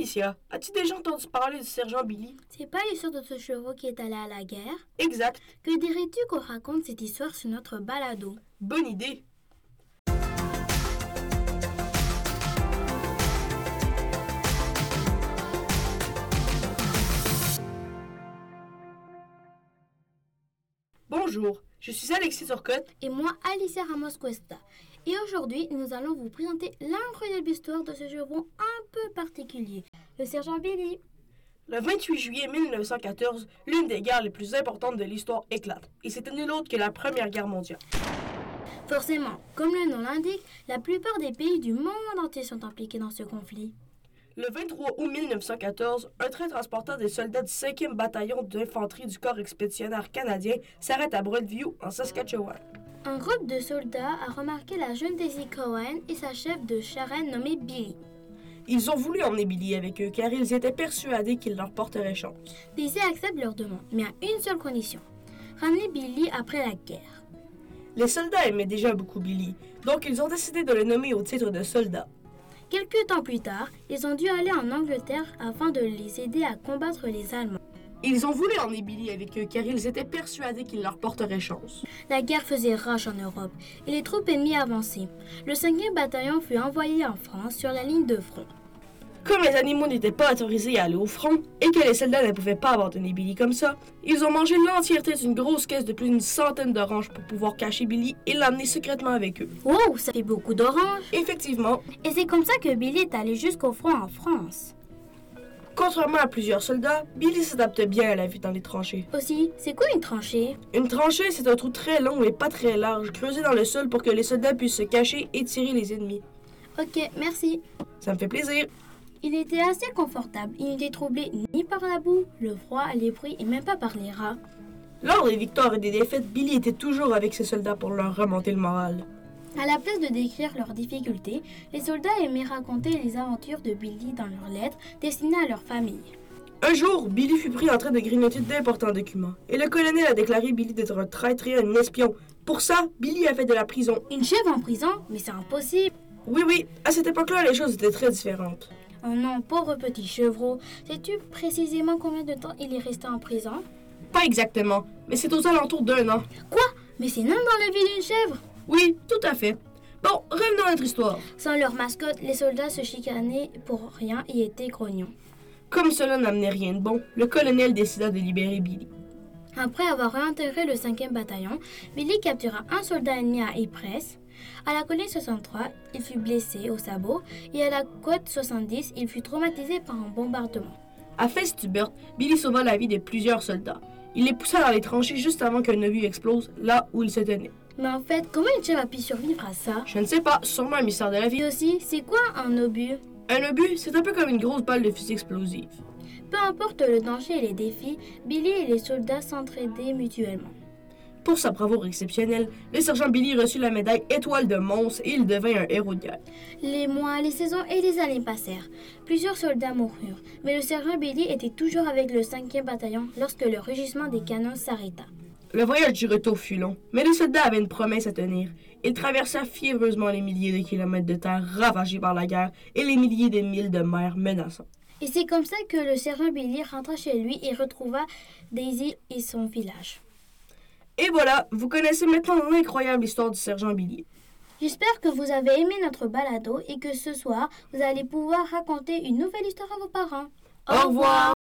Alicia, as-tu déjà entendu parler du sergent Billy? C'est pas l'histoire de ce chevreau qui est allé à la guerre? Exact. Que dirais-tu qu'on raconte cette histoire sur notre balado? Bonne idée. Bonjour, je suis Alexis Turcotte. Et moi, Alicia Ramos-Cuesta. Et aujourd'hui, nous allons vous présenter l'incroyable histoire de ce chevreau un peu particulier, le sergent Billy. Le 28 juillet 1914, l'une des guerres les plus importantes de l'histoire éclate. Et c'était nul autre que la Première Guerre mondiale. Forcément, comme le nom l'indique, la plupart des pays du monde entier sont impliqués dans ce conflit. Le 23 août 1914, un train transportant des soldats du 5e bataillon d'infanterie du corps expéditionnaire canadien s'arrête à Broadview, en Saskatchewan. Un groupe de soldats a remarqué la jeune Daisy Cohen et sa chef de charrette nommée Billy. Ils ont voulu emmener Billy avec eux car ils étaient persuadés qu'il leur porterait chance. Daisy accepte leur demande, mais à une seule condition, ramener Billy après la guerre. Les soldats aimaient déjà beaucoup Billy, donc ils ont décidé de le nommer au titre de soldat. Quelques temps plus tard, ils ont dû aller en Angleterre afin de les aider à combattre les Allemands. Ils ont voulu emmener Billy avec eux car ils étaient persuadés qu'il leur porterait chance. La guerre faisait rage en Europe et les troupes ennemies avançaient. Le 5e bataillon fut envoyé en France sur la ligne de front. Comme les animaux n'étaient pas autorisés à aller au front et que les soldats ne pouvaient pas abandonner Billy comme ça, ils ont mangé l'entièreté d'une grosse caisse de plus d'une centaine d'oranges pour pouvoir cacher Billy et l'amener secrètement avec eux. Wow, ça fait beaucoup d'oranges! Effectivement. Et c'est comme ça que Billy est allé jusqu'au front en France. Contrairement à plusieurs soldats, Billy s'adapte bien à la vie dans les tranchées. Aussi, c'est quoi une tranchée? Une tranchée, c'est un trou très long et pas très large, creusé dans le sol pour que les soldats puissent se cacher et tirer les ennemis. Ok, merci. Ça me fait plaisir. Il était assez confortable. Il n'était troublé ni par la boue, le froid, les bruits et même pas par les rats. Lors des victoires et des défaites, Billy était toujours avec ses soldats pour leur remonter le moral. À la place de décrire leurs difficultés, les soldats aimaient raconter les aventures de Billy dans leurs lettres destinées à leur famille. Un jour, Billy fut pris en train de grignoter d'importants documents. Et le colonel a déclaré Billy d'être un traître et un espion. Pour ça, Billy a fait de la prison. Une chèvre en prison? Mais c'est impossible! Oui, à cette époque-là, les choses étaient très différentes. Oh non, pauvre petit chevreau. Sais-tu précisément combien de temps il est resté en prison? Pas exactement, mais c'est aux alentours d'1 an. Quoi? Mais c'est même dans la vie d'une chèvre? Oui, tout à fait. Bon, revenons à notre histoire. Sans leur mascotte, les soldats se chicanaient pour rien et étaient grognons. Comme cela n'amenait rien de bon, le colonel décida de libérer Billy. Après avoir réintégré le 5e bataillon, Billy captura un soldat ennemi à Ypres. À la colline 63, il fut blessé au sabot et à la côte 70, il fut traumatisé par un bombardement. À Festubert, Billy sauva la vie de plusieurs soldats. Il les poussa dans les tranchées juste avant qu'un obus explose là où ils se tenaient. Mais en fait, comment une chèvre a pu survivre à ça? Je ne sais pas, sûrement un mystère de la vie. Et aussi, c'est quoi un obus? Un obus, c'est un peu comme une grosse balle de fusil explosive. Peu importe le danger et les défis, Billy et les soldats s'entraidaient mutuellement. Pour sa bravoure exceptionnelle, le sergent Billy reçut la médaille Étoile de Mons et il devint un héros de guerre. Les mois, les saisons et les années passèrent. Plusieurs soldats moururent, mais le sergent Billy était toujours avec le 5e bataillon lorsque le rugissement des canons s'arrêta. Le voyage du retour fut long, mais les soldats avaient une promesse à tenir. Ils traversèrent fiévreusement les milliers de kilomètres de terre ravagés par la guerre et les milliers de milles de mer menaçants. Et c'est comme ça que le sergent Billy rentra chez lui et retrouva Daisy et son village. Et voilà, vous connaissez maintenant l'incroyable histoire du sergent Billy. J'espère que vous avez aimé notre balado et que ce soir, vous allez pouvoir raconter une nouvelle histoire à vos parents. Au revoir!